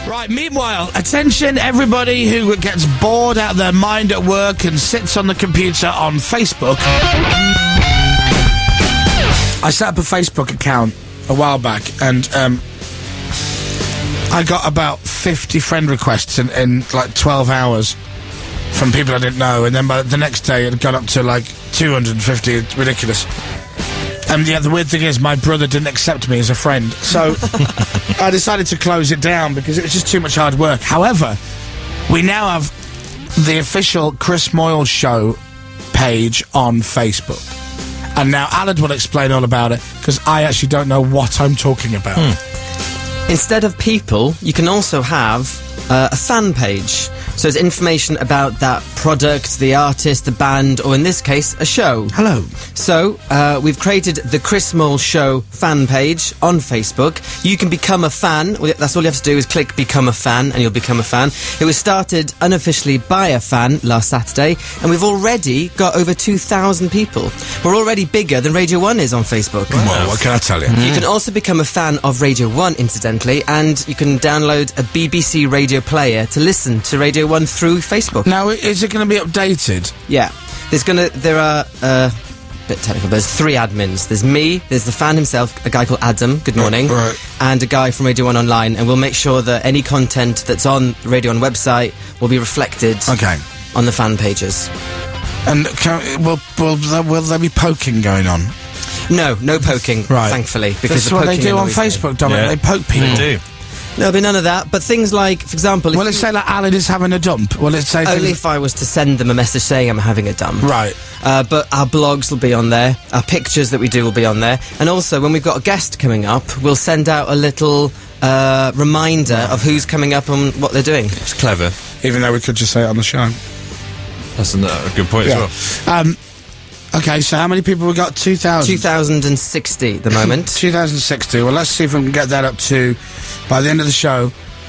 Right, meanwhile, attention everybody who gets bored out of their mind at work and sits on the computer on Facebook. I set up a Facebook account a while back, and I got about 50 friend requests in like 12 hours from people I didn't know, and then by the next day it had gone up to like 250. It's ridiculous. And yeah, the weird thing is my brother didn't accept me as a friend, so I decided to close it down because it was just too much hard work. However, we now have the official Chris Moyle Show page on Facebook. And now Alan will explain all about it, because I actually don't know what I'm talking about. Instead of people, you can also have a fan page. So it's information about that product, the artist, the band, or in this case, a show. Hello. So, we've created the Chris Moyle Show fan page on Facebook. You can become a fan. That's all you have to do is click Become a Fan, and you'll become a fan. It was started unofficially by a fan last Saturday, and we've already got over 2,000 people. We're already bigger than Radio 1 is on Facebook. Wow. Well, what can I tell you? You can also become a fan of Radio 1, incidentally, and you can download a BBC radio player to listen to Radio 1 through Facebook. Now, is it going to be updated? Yeah. There are, bit technical, there's 3 admins. There's me, there's the fan himself, a guy called Adam, good morning, Right. and a guy from Radio 1 Online, and we'll make sure that any content that's on the Radio 1 website will be reflected on the fan pages. And will there be poking going on? No poking, thankfully, because that's what they do on Facebook, Dominic. They poke people. They do. There'll be none of that, but things like, for example... Will it say, like, Alan is having a dump? Will it say... Only if I was to send them a message saying I'm having a dump. Right. But our blogs will be on there, our pictures that we do will be on there, and also, when we've got a guest coming up, we'll send out a little reminder of who's coming up and what they're doing. It's clever. Even though we could just say it on the show. That's a good point as well. Okay, so how many people we got? 2,000? 2,060 at the moment. 2,060. Well, let's see if we can get that up to, by the end of the show,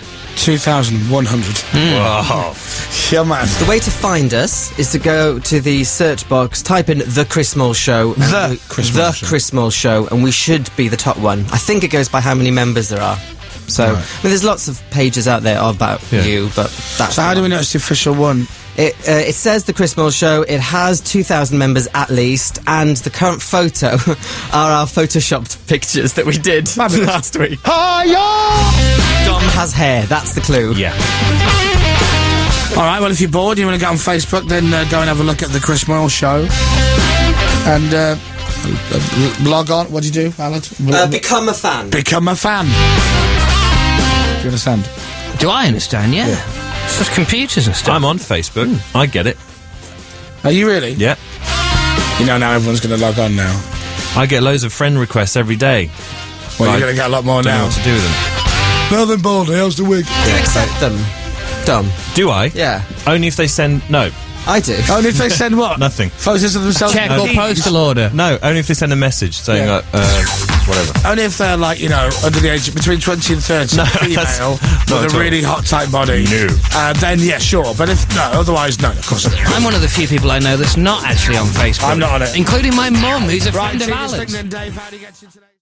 2,100. Wow. Yeah, man. The way to find us is to go to the search box, type in The Chris Moyle Show. Chris Moyle Show, and we should be the top one. I think it goes by how many members there are. So, I mean, there's lots of pages out there about you, but that's... So how do we know it's the official one? It says The Chris Moyle Show, it has 2,000 members at least, and the current photo are our photoshopped pictures that we did last week. Dom has hair, that's the clue. Yeah. Alright, well, if you're bored, you want to go on Facebook, then go and have a look at The Chris Moyle Show. And, log on. What do you do, Alan? Become a fan. Become a fan. Do you understand? Do I understand? Yeah. It's just computers and stuff. I'm on Facebook. I get it. Are you really? Yeah. You know, now everyone's going to log on now. I get loads of friend requests every day. Well, you're going to get a lot more Don't know now. what to do with them. Nothing, Baldy. How's the wig? Do you accept them, Dom? Do I? Yeah. Only if they send... No. I do. Only if they send what? Nothing. Photos of themselves? Check or postal order. No, only if they send a message saying, whatever. Only if they're, like, you know, under the age of between 20 and 30, No, female, not with at a all. really hot, tight body. No. Then, yeah, sure. But if, no, otherwise, no, of course not. I'm one of the few people I know that's not actually on Facebook. I'm not on it. Including my mum, who's a friend of Right, Alan's. Dave, how do you get you today?